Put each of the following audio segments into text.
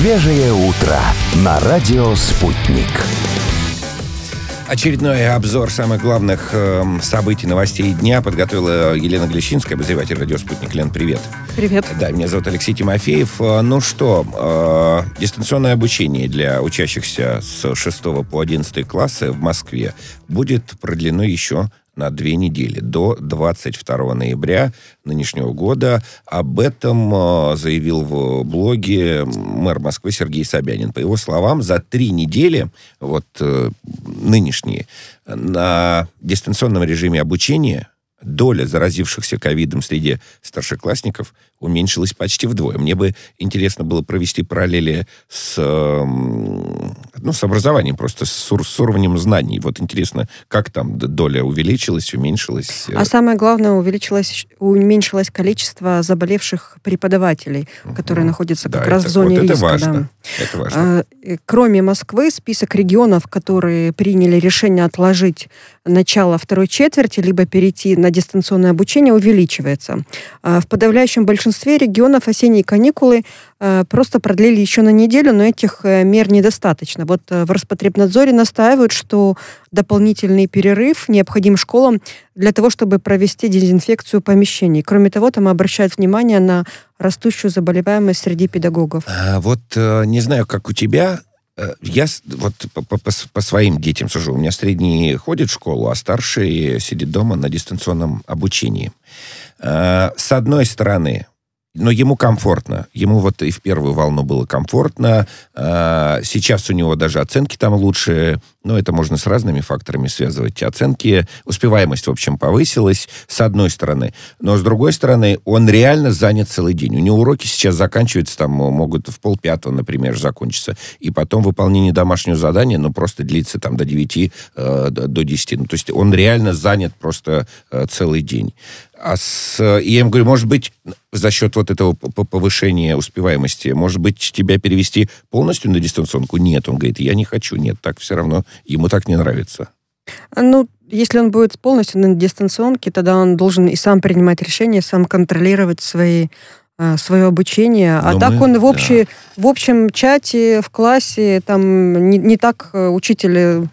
Свежее утро на радио «Спутник». Очередной обзор самых главных событий, новостей дня подготовила Елена Глещинская, обозреватель радио «Спутник». Лен, привет. Привет. Да, меня зовут Алексей Тимофеев. Ну что, дистанционное обучение для учащихся с 6 по 11 классы в Москве будет продлено еще на 2 недели, до 22 ноября нынешнего года. Об этом заявил в блоге мэр Москвы Сергей Собянин. По его словам, за 3 недели, нынешние, на дистанционном режиме обучения доля заразившихся ковидом среди старшеклассников уменьшилась почти вдвое. Мне бы интересно было провести параллели с образованием, просто с уровнем знаний. Вот интересно, как там доля увеличилась, уменьшилась? А самое главное, уменьшилось количество заболевших преподавателей, которые находятся как раз в зоне риска. Важно. Это важно. Кроме Москвы, список регионов, которые приняли решение отложить начало второй четверти, либо перейти на дистанционное обучение, увеличивается. В подавляющем большинстве регионов осенние каникулы просто продлили еще на неделю, но этих мер недостаточно. Вот в Роспотребнадзоре настаивают, что дополнительный перерыв необходим школам для того, чтобы провести дезинфекцию помещений. Кроме того, там обращают внимание на растущую заболеваемость среди педагогов. Не знаю, как у тебя. Я по своим детям сужу. У меня средний ходит в школу, а старший сидит дома на дистанционном обучении. С одной стороны, но ему комфортно. Ему вот и в первую волну было комфортно. Сейчас у него даже оценки там лучше. Но это можно с разными факторами связывать. Оценки, успеваемость, в общем, повысилась, с одной стороны. Но с другой стороны, он реально занят целый день. У него уроки сейчас заканчиваются, там могут в 4:30, например, закончиться. И потом выполнение домашнего задания, просто длится там до 9, до 10. То есть он реально занят просто целый день. И я ему говорю, может быть, за счет вот этого повышения успеваемости, может быть, тебя перевести полностью на дистанционку? Нет, он говорит, я не хочу, нет, так все равно, ему так не нравится. Если он будет полностью на дистанционке, тогда он должен и сам принимать решения, сам контролировать свое обучение. Он в общем чате, в классе, там не так учитель,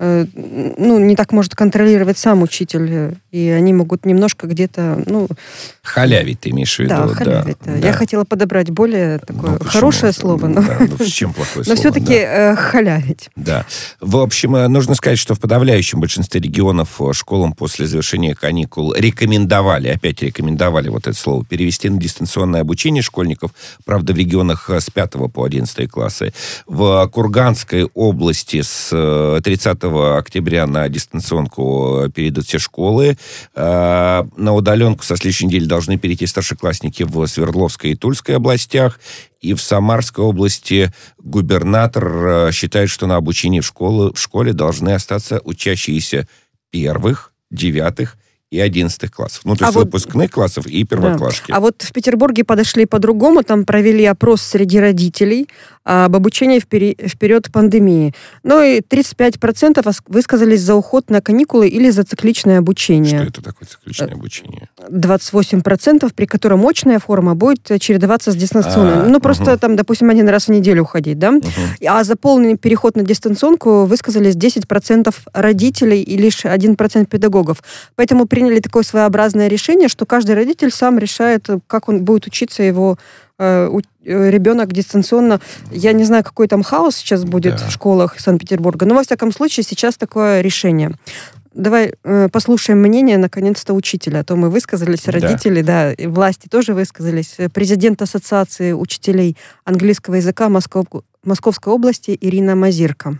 не так может контролировать сам учитель, и они могут немножко где-то, халявить, ты имеешь в виду? Да, халявить. Да. Я хотела подобрать более такое хорошее слово, чем плохое слово? Но все-таки халявить. Да. В общем, нужно сказать, что в подавляющем большинстве регионов школам после завершения каникул рекомендовали вот это слово, перевести на дистанционное обучение школьников, правда, в регионах с 5 по 11 классы. В Курганской области с 30 октября на дистанционку перейдут все школы. На удаленку со следующей недели должны перейти старшеклассники в Свердловской и Тульской областях. И в Самарской области губернатор считает, что на обучении в школе должны остаться учащиеся 1, 9 и 11 классов. То есть выпускных классов и первоклассники. Да. А вот в Петербурге подошли по-другому. Там провели опрос среди родителей об обучении в период пандемии. И 35% высказались за уход на каникулы или за цикличное обучение. Что это такое цикличное обучение? 28%, при котором очная форма будет чередоваться с дистанционной. Просто там, допустим, 1 раз в неделю уходить, да? А за полный переход на дистанционку высказались 10% родителей и лишь 1% педагогов. Поэтому приняли такое своеобразное решение, что каждый родитель сам решает, как он будет учиться, его ребенок дистанционно. Я не знаю, какой там хаос сейчас будет в школах Санкт-Петербурга, но, во всяком случае, сейчас такое решение. Давай послушаем мнение, наконец-то, учителя. А то мы высказались, родители, и власти тоже высказались. Президент Ассоциации учителей английского языка Московской области Ирина Мазирко.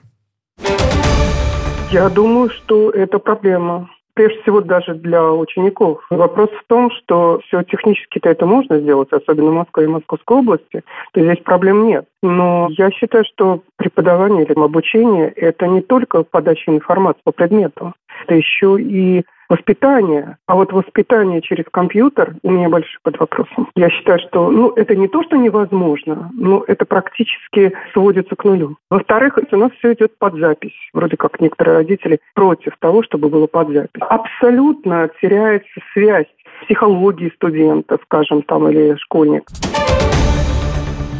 Я думаю, что это проблема. Прежде всего, даже для учеников. Вопрос в том, что все технически-то это можно сделать, особенно в Москве и Московской области, то здесь проблем нет. Но я считаю, что преподавание или обучение – это не только подача информации по предмету, это еще и воспитание. А вот воспитание через компьютер у меня больше под вопросом. Я считаю, что это не то, что невозможно, но это практически сводится к нулю. Во-вторых, у нас все идет под запись. Вроде как некоторые родители против того, чтобы было под запись. Абсолютно теряется связь психологии студента, скажем, или школьника.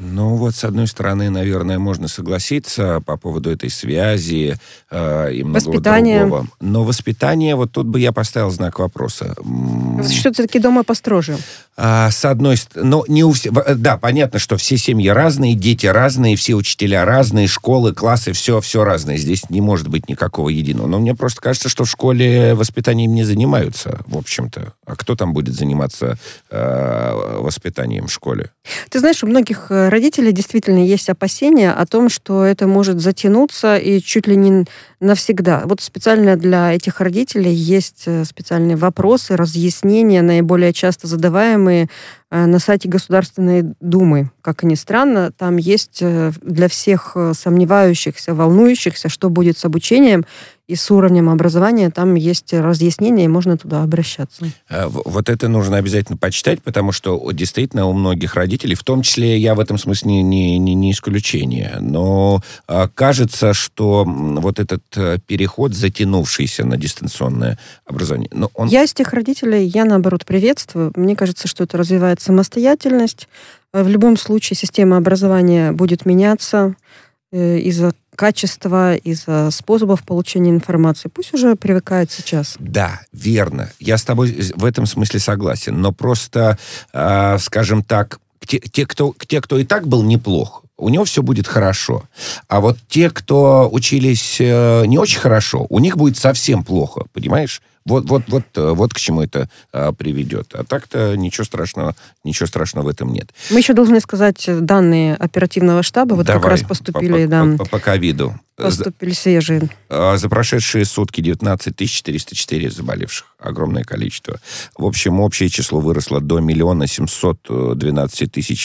Ну, вот, с одной стороны, наверное, можно согласиться по поводу этой связи и многого другого. Но воспитание, вот тут бы я поставил знак вопроса. Что все-таки дома построже. С одной стороны, но не у всех. Да, понятно, что все семьи разные, дети разные, все учителя разные, школы, классы, все разное. Здесь не может быть никакого единого. Но мне просто кажется, что в школе воспитанием не занимаются, в общем-то. А кто там будет заниматься воспитанием в школе? Ты знаешь, у многих родителей действительно есть опасения о том, что это может затянуться и чуть ли не навсегда. Вот специально для этих родителей есть специальные вопросы, разъяснения, наиболее часто задаваемые на сайте Государственной Думы. Как ни странно, там есть для всех сомневающихся, волнующихся, что будет с обучением и с уровнем образования, там есть разъяснения, и можно туда обращаться. Вот это нужно обязательно почитать, потому что действительно у многих родителей, в том числе я в этом смысле не исключение, но кажется, что вот этот переход, затянувшийся на дистанционное образование... Я из тех родителей, я наоборот приветствую. Мне кажется, что это развивает самостоятельность. В любом случае система образования будет меняться из-за качества, из-за способов получения информации. Пусть уже привыкает сейчас. Да, верно. Я с тобой в этом смысле согласен. Но просто, скажем так, те, кто и так был неплох, у него все будет хорошо. А вот те, кто учились не очень хорошо, у них будет совсем плохо, понимаешь? Вот к чему это приведет. А так-то ничего страшного в этом нет. Мы еще должны сказать данные оперативного штаба. Вот как раз поступили... По ковиду. Поступили свежие. За прошедшие сутки 19 404 заболевших. Огромное количество. В общем, общее число выросло до 1 712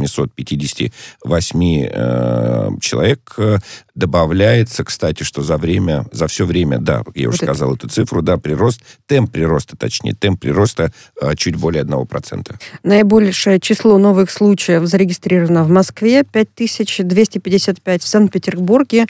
858 человек. Добавляется, кстати, что за все время, да, я уже сказал эту цифру, да, темп прироста чуть более 1%. Наибольшее число новых случаев зарегистрировано в Москве, 5255, в Санкт-Петербурге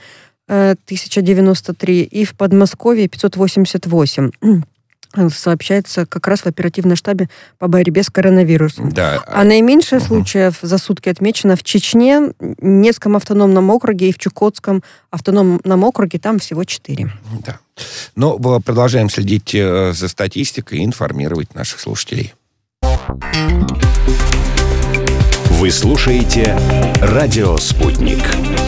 1093 и в Подмосковье 588. Сообщается как раз в оперативном штабе по борьбе с коронавирусом. Да. А наименьшее случаев за сутки отмечено в Чечне, Ненецком автономном округе и в Чукотском автономном округе, там всего 4. Да. Но продолжаем следить за статистикой и информировать наших слушателей. Вы слушаете «Радио Спутник».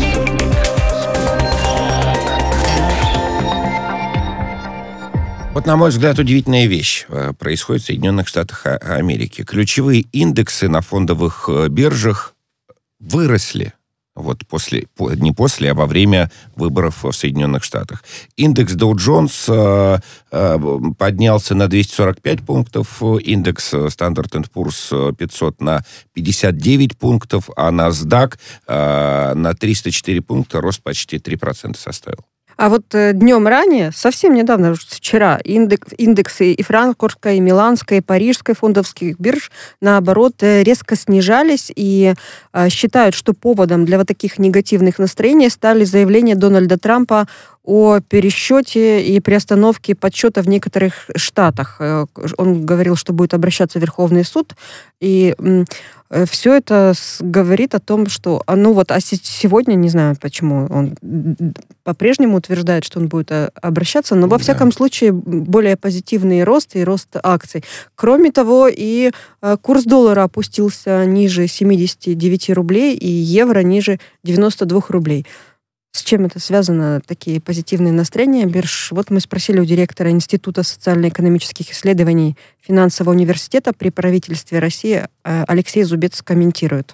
Вот, на мой взгляд, удивительная вещь происходит в Соединенных Штатах Америки. Ключевые индексы на фондовых биржах выросли. Вот не после, а во время выборов в Соединенных Штатах. Индекс Dow Jones поднялся на 245 пунктов, индекс Standard & Poor's 500 на 59 пунктов, а NASDAQ на 304 пункта рост почти 3% составил. А вот днем ранее, совсем недавно, вчера, индексы и франкфуртской, и миланской, и парижской фондовских бирж, наоборот, резко снижались и считают, что поводом для вот таких негативных настроений стали заявления Дональда Трампа о пересчете и приостановке подсчета в некоторых штатах. Он говорил, что будет обращаться в Верховный суд, и все это говорит о том, что... сегодня, не знаю, почему он по-прежнему утверждает, что он будет обращаться, но во всяком случае более позитивный рост и рост акций. Кроме того, и курс доллара опустился ниже 79 рублей, и евро ниже 92 рублей. С чем это связано, такие позитивные настроения бирж? Вот мы спросили у директора Института социально-экономических исследований Финансового университета при правительстве России. Алексей Зубец комментирует.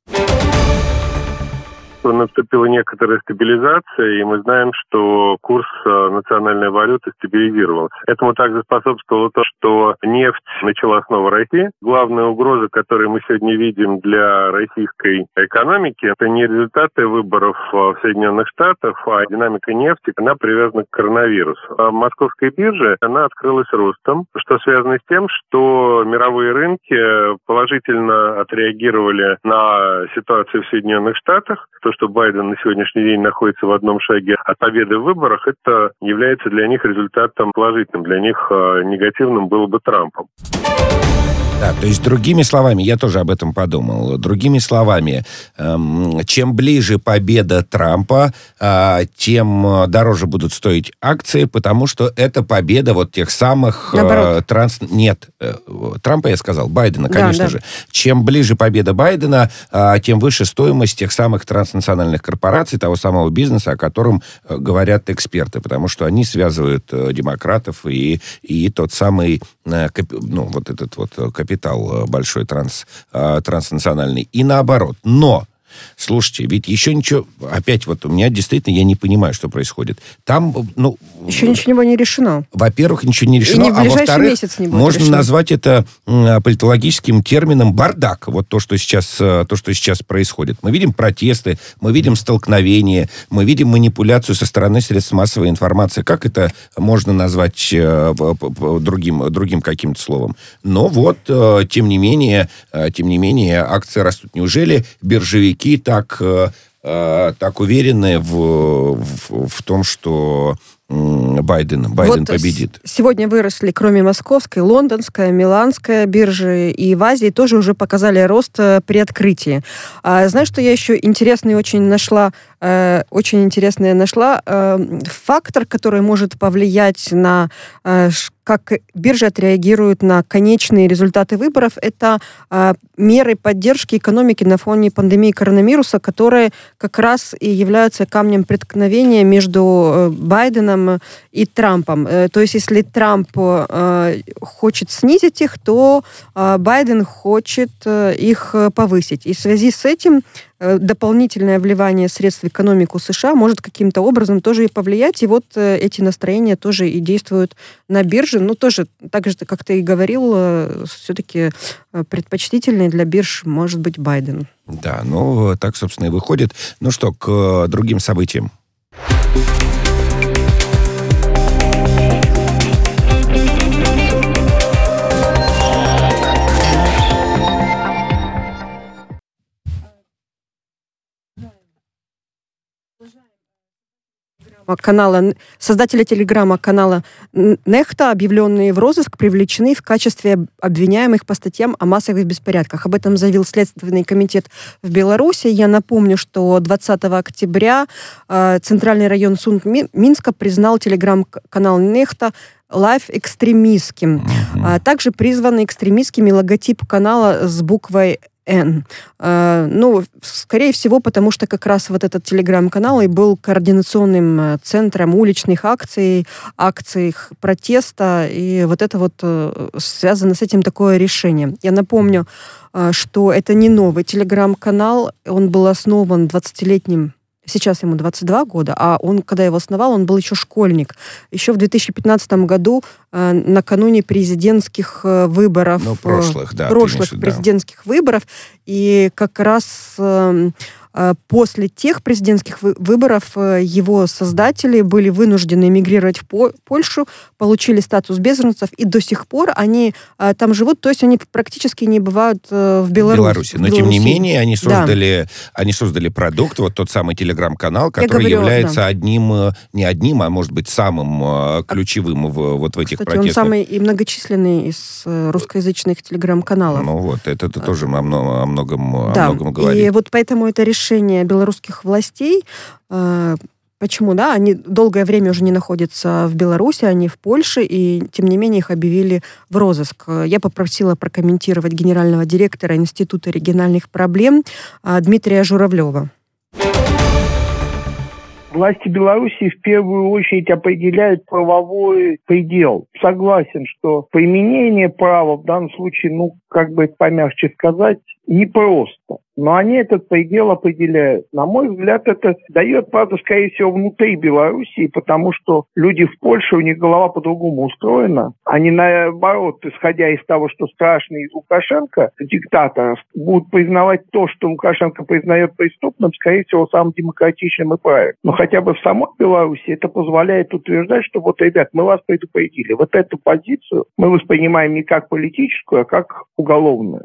Наступила некоторая стабилизация, и мы знаем, что курс национальной валюты стабилизировался. Этому также способствовало то, что нефть начала снова расти. Главная угроза, которую мы сегодня видим для российской экономики, это не результаты выборов в Соединенных Штатах, а динамика нефти, она привязана к коронавирусу. А московская биржа, она открылась ростом, что связано с тем, что мировые рынки положительно отреагировали на ситуацию в Соединенных Штатах. То, что Байден на сегодняшний день находится в одном шаге от победы в выборах, это является для них результатом положительным. Для них негативным было бы Трампом. Да, то есть, другими словами, я тоже об этом подумал, другими словами, чем ближе победа Трампа, тем дороже будут стоить акции, потому что это победа вот тех самых... Нет, Трампа я сказал, Байдена, конечно же. Чем ближе победа Байдена, тем выше стоимость тех самых транснациональных корпораций, того самого бизнеса, о котором говорят эксперты, потому что они связывают демократов и тот самый, вот этот вот капитал большой транснациональный. И наоборот. Но, слушайте, ведь еще ничего... Опять вот у меня действительно, я не понимаю, что происходит. Там, еще ничего не решено. Во-первых, ничего не решено. И не в ближайший во-вторых, месяц не будет можно решено. назвать это политологическим термином бардак. Вот то, что сейчас происходит. Мы видим протесты, мы видим столкновения, мы видим манипуляцию со стороны средств массовой информации. Как это можно назвать другим каким-то словом? Но вот, тем не менее, акции растут. Неужели биржевики так уверены в том, что Байден победит? Сегодня выросли, кроме московской, лондонская, миланская биржи, и в Азии тоже уже показали рост при открытии. Знаешь, что я еще интересный очень нашла? Фактор, который может повлиять на как биржи отреагируют на конечные результаты выборов, это меры поддержки экономики на фоне пандемии коронавируса, которые как раз и являются камнем преткновения между Байденом и Трампом. То есть, если Трамп хочет снизить их, то Байден хочет их повысить. И в связи с этим дополнительное вливание средств в экономику США может каким-то образом тоже и повлиять. И вот эти настроения тоже и действуют на бирже. Тоже, так же, как ты и говорил, все-таки предпочтительный для бирж может быть Байден. Да, так, собственно, и выходит. Ну что, к другим событиям. Создатели телеграм-канала Нехта, объявленные в розыск, привлечены в качестве обвиняемых по статьям о массовых беспорядках. Об этом заявил Следственный комитет в Беларуси. Я напомню, что 20 октября Центральный район суд Минска признал телеграм-канал Нехта лайв-экстремистским. Также призван экстремистским логотип канала с буквой Н. Скорее всего, потому что как раз вот этот телеграм-канал и был координационным центром уличных акций протеста, и вот это вот связано с этим такое решение. Я напомню, что это не новый телеграм-канал, он был основан 20-летним. Сейчас ему 22 года, а он, когда его основал, он был еще школьник. Еще в 2015 году, накануне президентских выборов. Прошлых президентских выборов. И как раз после тех президентских выборов его создатели были вынуждены эмигрировать в Польшу, получили статус беженцев, и до сих пор они там живут, то есть они практически не бывают в Беларуси. Но тем не менее они создали продукт, вот тот самый телеграм-канал, который является не одним, а может быть самым ключевым в этих протестах. Он самый и многочисленный из русскоязычных телеграм-каналов. Это тоже о многом говорит. И вот поэтому это решение белорусских властей. Почему, они долгое время уже не находятся в Беларуси, они в Польше, и тем не менее их объявили в розыск. Я попросила прокомментировать генерального директора Института региональных проблем Дмитрия Журавлева. Власти Беларуси в первую очередь определяют правовой предел. Согласен, что применение права в данном случае, как бы помягче сказать, непросто. Но они этот предел определяют. На мой взгляд, это дает, правда, скорее всего, внутри Белоруссии, потому что люди в Польше, у них голова по-другому устроена. Они, наоборот, исходя из того, что страшно из Лукашенко, диктатора, будут признавать то, что Лукашенко признает преступным, скорее всего, самым демократичным и правильным. Но хотя бы в самой Беларуси это позволяет утверждать, что ребят, мы вас предупредили. Вот эту позицию мы воспринимаем не как политическую, а как уголовную.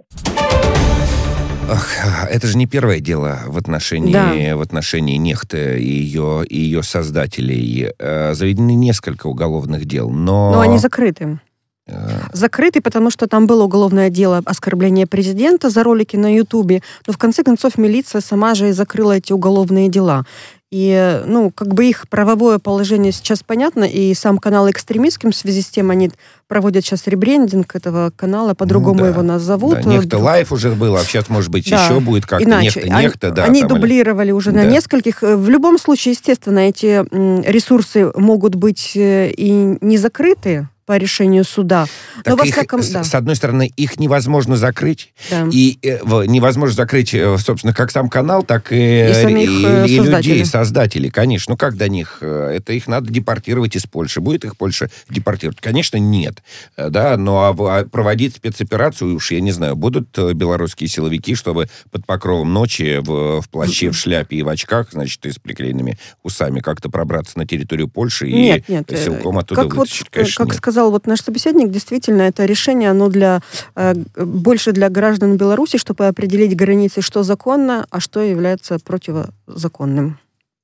Это же не первое дело в отношении Нехты и ее создателей. Заведены несколько уголовных дел, но... Но они закрыты. Закрытый, потому что там было уголовное дело оскорбления президента за ролики на Ютубе, но в конце концов милиция сама же и закрыла эти уголовные дела. И, их правовое положение сейчас понятно, и сам канал экстремистским, в связи с тем они проводят сейчас ребрендинг этого канала, по-другому его назовут. Да, Нехта Лайф уже был, а сейчас, может быть, еще будет как-то Нехта. Они дублировали уже на нескольких. В любом случае, естественно, эти ресурсы могут быть и не закрыты по решению суда. Но с одной стороны, их невозможно закрыть. Да. И невозможно закрыть, собственно, как сам канал, так и людей, создателей. Конечно. Как до них? Это их надо депортировать из Польши. Будет их Польша депортировать? Конечно, нет. Да? Но проводить спецоперацию, уж я не знаю, будут белорусские силовики, чтобы под покровом ночи в плаще, в шляпе и в очках, значит, и с приклеенными усами как-то пробраться на территорию Польши и силком оттуда вытащить? Конечно, как сказал наш собеседник, действительно, это решение, оно больше для граждан Беларуси, чтобы определить границы, что законно, а что является противозаконным.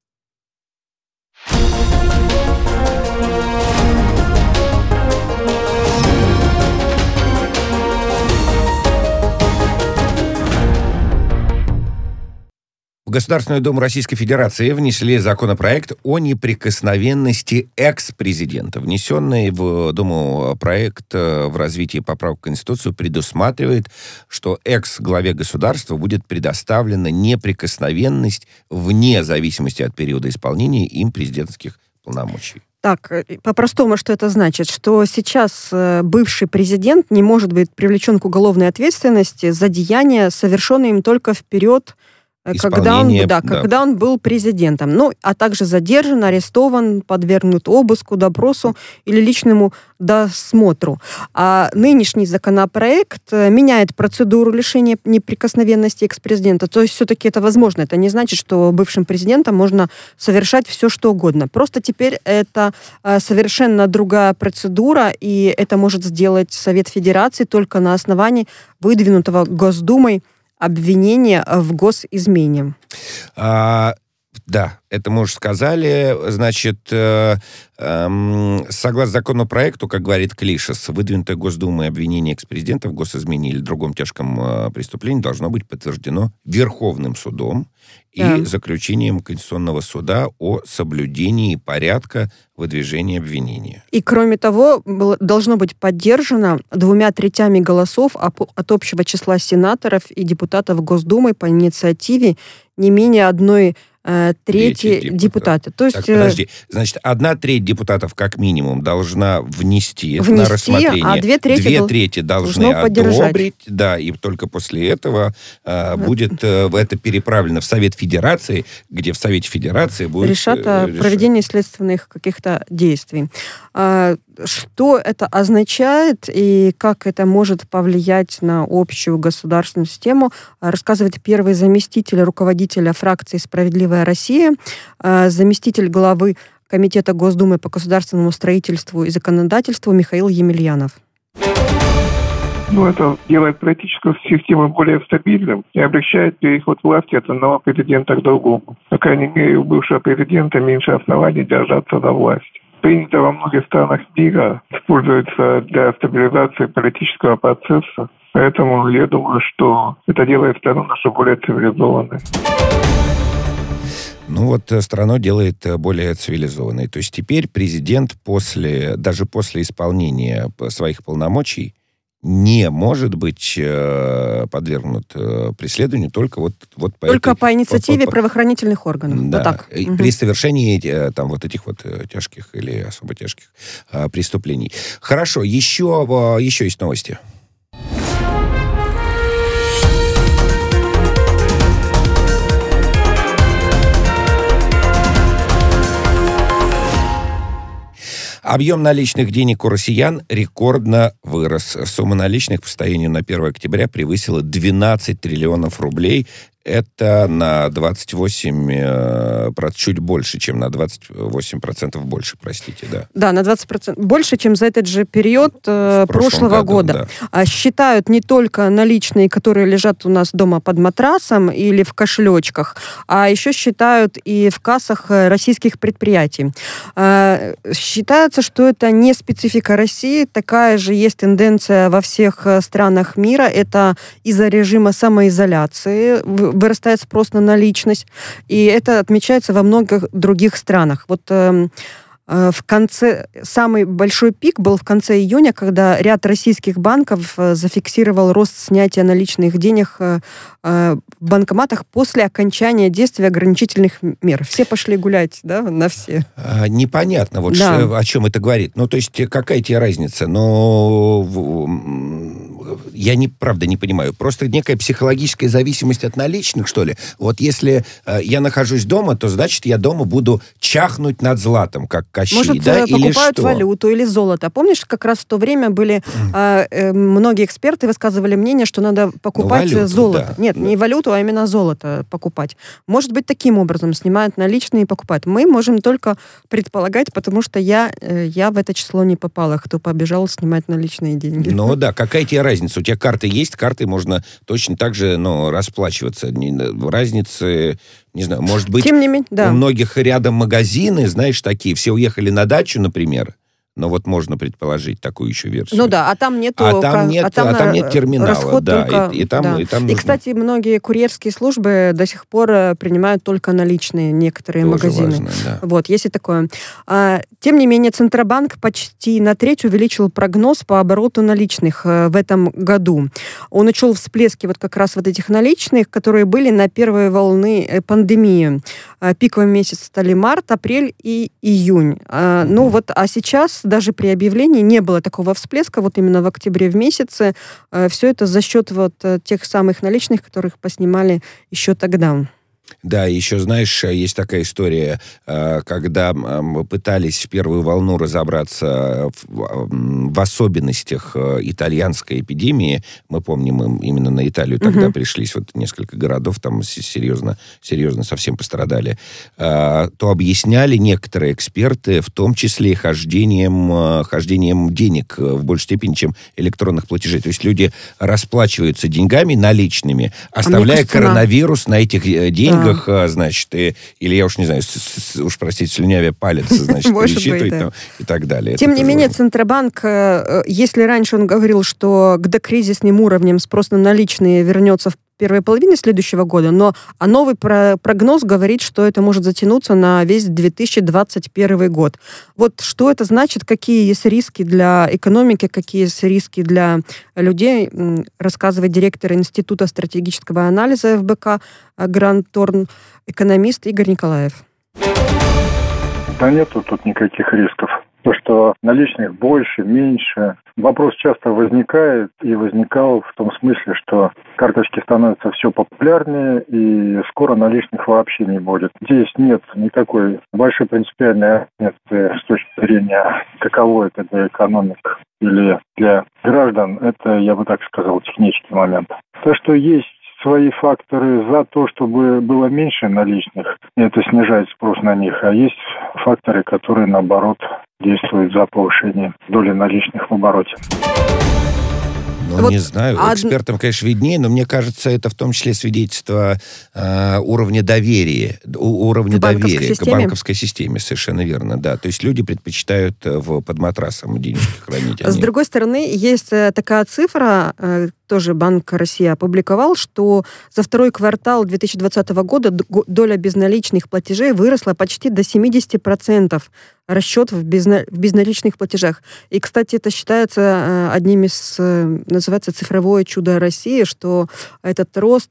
В Государственную Думу Российской Федерации внесли законопроект о неприкосновенности экс-президента. Внесенный в Думу проект в развитии поправок в Конституцию предусматривает, что экс-главе государства будет предоставлена неприкосновенность вне зависимости от периода исполнения им президентских полномочий. Так, по-простому, что это значит? Что сейчас бывший президент не может быть привлечен к уголовной ответственности за деяния, совершенные им только в период, когда он был президентом. А также задержан, арестован, подвергнут обыску, допросу или личному досмотру. А нынешний законопроект меняет процедуру лишения неприкосновенности экс-президента. То есть все-таки это возможно. Это не значит, что бывшим президентом можно совершать все, что угодно. Просто теперь это совершенно другая процедура, и это может сделать Совет Федерации только на основании выдвинутого Госдумой обвинения в госизмене. Да, это мы уже сказали. Значит, согласно законопроекту, как говорит Клишес, выдвинутое Госдумой обвинение экс-президента в госизмене или другом тяжком преступлении должно быть подтверждено Верховным судом и заключением Конституционного суда о соблюдении порядка выдвижения обвинения. И, кроме того, должно быть поддержано 2/3 голосов от общего числа сенаторов и депутатов Госдумы по инициативе не менее 1/3 депутата. То есть, подожди. Значит, 1/3 депутатов как минимум должна внести на рассмотрение. А 2/3 должны одобрить. Да, и только после этого будет это переправлено в Совет Федерации, где в Совете Федерации будет решать о проведении следственных каких-то действий. Что это означает и как это может повлиять на общую государственную систему, рассказывает первый заместитель руководителя фракции «Справедливая Россия», заместитель главы Комитета Госдумы по государственному строительству и законодательству Михаил Емельянов. Это делает политическую систему более стабильным и облегчает переход власти от одного президента к другому. По крайней мере, у бывшего президента меньше оснований держаться за власть. Принято во многих странах мира, используется для стабилизации политического процесса. Поэтому я думаю, что это делает страну нашу более цивилизованной. Страну делает более цивилизованной. То есть теперь президент даже после исполнения своих полномочий не может быть подвергнут преследованию только по инициативе правоохранительных органов. Да, при совершении этих тяжких или особо тяжких преступлений. Хорошо, еще есть новости. Объем наличных денег у россиян рекордно вырос. Сумма наличных по состоянию на 1 октября превысила 12 триллионов рублей. Это на 28%, чуть больше, чем на 28% больше, простите, да. Да, на 20% больше, чем за этот же период прошлого года. Да. Считают не только наличные, которые лежат у нас дома под матрасом или в кошелечках, а еще считают и в кассах российских предприятий. Считается, что это не специфика России, такая же есть тенденция во всех странах мира. Это из-за режима самоизоляции вырастает спрос на наличность, и это отмечается во многих других странах. Вот в конце, самый большой пик был в конце июня, когда ряд российских банков зафиксировал рост снятия наличных денег в банкоматах после окончания действия ограничительных мер. Все пошли гулять, да, на все. Непонятно, вот да. О чем это говорит. Ну, то есть, какая тебе разница? Но я правда не понимаю. Просто некая психологическая зависимость от наличных, что ли? Вот если я нахожусь дома, то, значит, я дома буду чахнуть над златом, как Кощей, может, да? покупают валюту или золото. Помнишь, как раз в то время были многие эксперты высказывали мнение, что надо покупать золото. Да. Нет, не валюту, а именно золото покупать. Может быть, таким образом снимают наличные и покупают. Мы можем только предполагать, потому что я в это число не попала, кто побежал снимать наличные деньги. Ну да, какая тебе разница? У тебя карты есть, картой можно точно так же расплачиваться. Разницы, не знаю, может быть, тем не менее, да. У многих рядом магазины, знаешь, такие, все уехали на дачу, например. Но вот можно предположить такую еще версию. Ну да, а там нет терминала. Расход да, только, и там нужно... кстати, многие курьерские службы до сих пор принимают только наличные некоторые тоже магазины. Важно, да. Вот, есть и такое. Тем не менее, Центробанк почти на треть увеличил прогноз по обороту наличных в этом году. Он учел всплески вот как раз вот этих наличных, которые были на первой волны пандемии. Пиковым месяцем стали март, апрель и июнь. Ну вот, а сейчас даже при объявлении не было такого всплеска, вот именно в октябре в месяце. Все это за счет вот тех самых наличных, которых поснимали еще тогда. Да, еще, знаешь, есть такая история, когда мы пытались в первую волну разобраться в особенностях итальянской эпидемии. Мы помним, именно на Италию тогда пришлись, вот несколько городов там серьезно совсем пострадали. То объясняли некоторые эксперты, в том числе хождением денег в большей степени, чем электронных платежей. То есть люди расплачиваются деньгами наличными, оставляя коронавирус на этих деньгах, значит, или я уж не знаю, уж простите, слюнявя палец, значит, пересчитывать и так далее. Тем не менее, Центробанк, если раньше он говорил, что к докризисным уровням спрос на наличные вернется в первой половине следующего года, но новый прогноз говорит, что это может затянуться на весь 2021 год. Вот что это значит, какие есть риски для экономики, какие есть риски для людей, рассказывает директор Института стратегического анализа ФБК Гранд Торн, экономист Игорь Николаев. Да нету тут никаких рисков. То, что наличных больше, меньше. Вопрос часто возникает и возникал в том смысле, что карточки становятся все популярнее и скоро наличных вообще не будет. Здесь нет никакой большой принципиальной разницы с точки зрения, каково это для экономик или для граждан. Это, я бы так сказал, технический момент. То, что есть свои факторы за то, чтобы было меньше наличных, это снижает спрос на них, а есть факторы, которые, наоборот, действуют за повышение доли наличных в обороте. Ну, не знаю, экспертам, конечно, виднее, но мне кажется, это в том числе свидетельство уровня доверия к банковской системе, совершенно верно, да. То есть люди предпочитают под матрасом денежки хранить. С другой стороны, есть такая цифра, тоже Банк России опубликовал, что за второй квартал 2020 года доля безналичных платежей выросла почти до 70%. Расчет в безналичных платежах. И, кстати, это считается одним из, называется, цифровое чудо России, что этот рост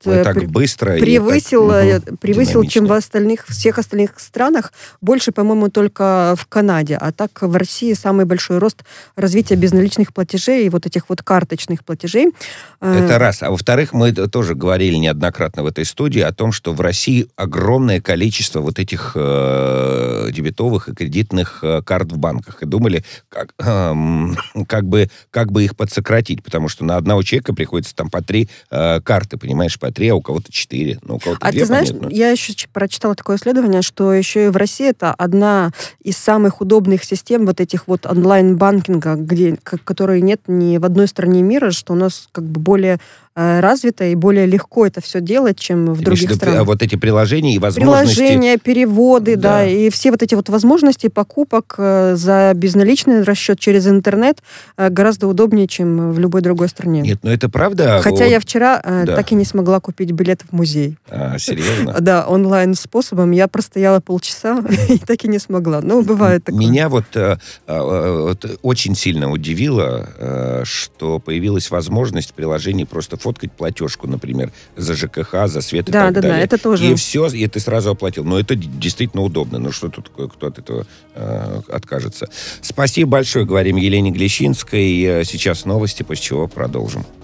превысил, чем в всех остальных странах. Больше, по-моему, только в Канаде. А так в России самый большой рост развития безналичных платежей и вот этих вот карточных платежей. Это раз. А во-вторых, мы тоже говорили неоднократно в этой студии о том, что в России огромное количество вот этих дебетовых и кредитных этих карт в банках и думали, как бы их подсократить, потому что на одного человека приходится там по 3 карты, понимаешь, по 3, а у кого-то 4, ну, у кого-то 2, ты знаешь, понятно. Я еще прочитала такое исследование, что еще и в России это одна из самых удобных систем вот этих вот онлайн-банкинга, которые нет ни в одной стране мира, что у нас как бы более развито и более легко это все делать, чем в других странах. Вот эти приложения и возможности... Приложения, переводы, да, и все вот эти вот возможности покупок за безналичный расчет через интернет гораздо удобнее, чем в любой другой стране. Нет, это правда. Хотя я вчера так и не смогла купить билет в музей. Серьезно? Да, онлайн-способом. Я простояла полчаса и так и не смогла. Ну, бывает такое. Меня вот очень сильно удивило, что появилась возможность в приложении просто фоткать платежку, например, за ЖКХ, за свет и так далее. Да, это тоже. И все, и ты сразу оплатил. Но это действительно удобно. Ну, что тут кто от этого откажется? Спасибо большое, говорим Елене Глещинской. Сейчас новости, после чего продолжим.